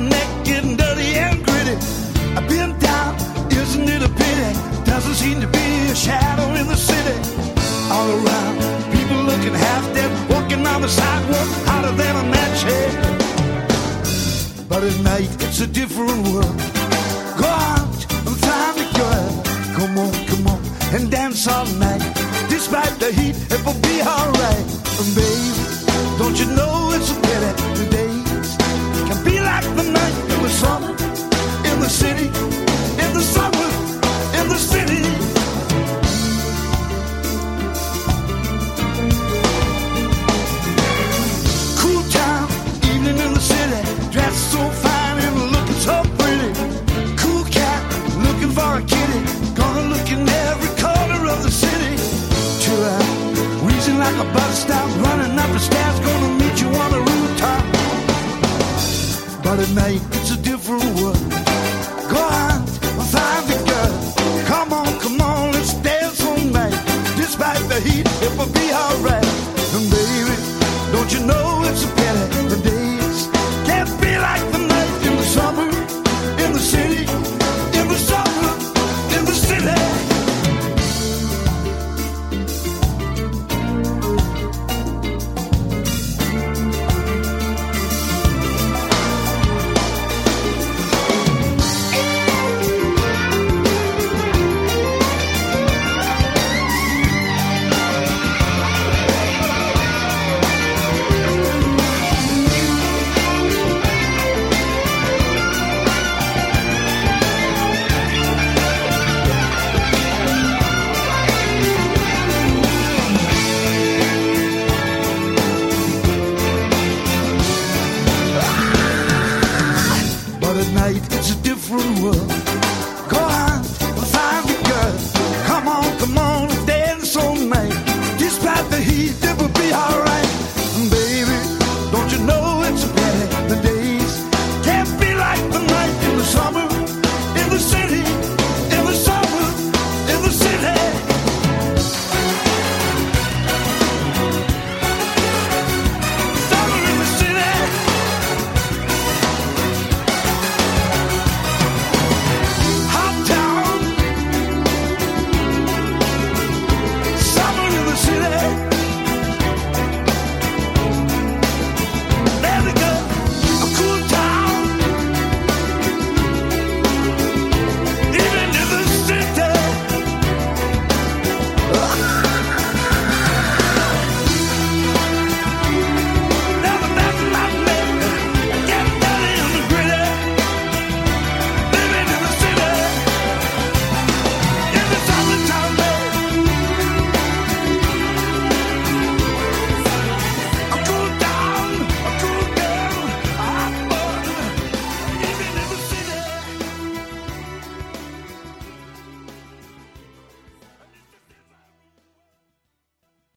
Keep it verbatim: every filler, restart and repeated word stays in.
neck getting dirty and gritty. I've been down, isn't it a pity? Doesn't seem to be a shadow in the city. All around, people looking half dead, walking on the sidewalk, hotter than a match head. But at night, it's a different world. Go out and find a girl. Come on, come on, and dance all night. Despite the heat, it will be alright. And baby, don't you know it's a pity the days can be like the night in the summer, in the city, in the summer, in the city. Cool town, evening in the city, dressed so fine and looking so pretty. Cool cat, looking for a kitty, gonna look in every corner of the city. Chill out, wheezing like a bus stop, running up the stairs, gonna meet you on the rooftop. But at night, it's a different world. Go out and find the girl. Come on, come on, let's dance all night. Despite the heat, it will be alright. And baby, don't you know it's a